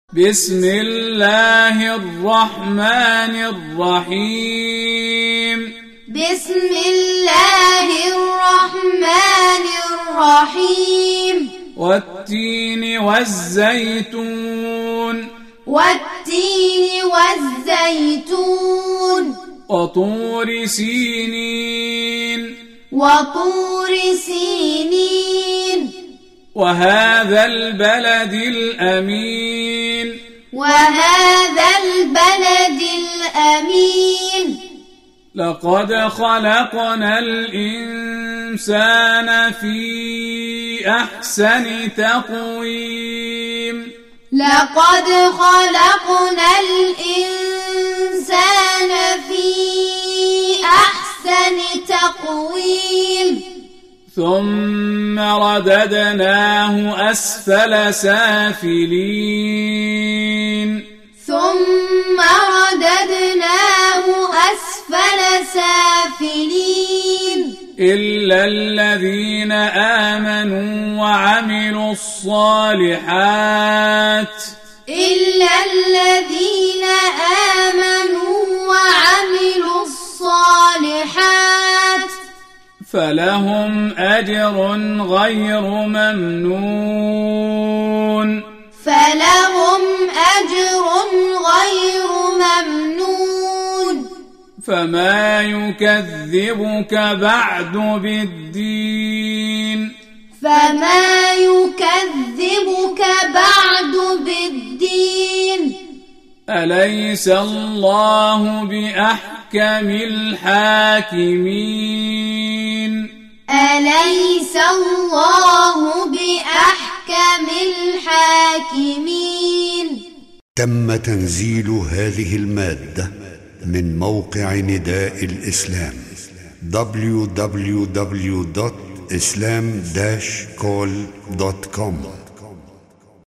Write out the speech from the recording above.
بسم الله الرحمن الرحيم بسم الله الرحمن الرحيم والتين والزيتون والتين والزيتون وطور سينين وطور سينين وهذا البلد الأمين وهذا البلد الأمين لقد خلقنا الإنسان في أحسن تقويم لقد خلقنا الإنسان في أحسن تقويم ثم رددناه أسفل سافلين ثم رددناه أسفل سافلين إلا الذين آمنوا وعملوا الصالحات إلا الذين آمنوا وعملوا الصالحات فلهم أجر غير ممنون فلهم أجر غير ممنون فما يكذبك بعد بالدين فما يكذبك بعد بالدين أليس الله بأحكم الحاكمين أليس الله بأحكم الحاكمين تم تنزيل هذه المادة من موقع نداء الإسلام www.islam-call.com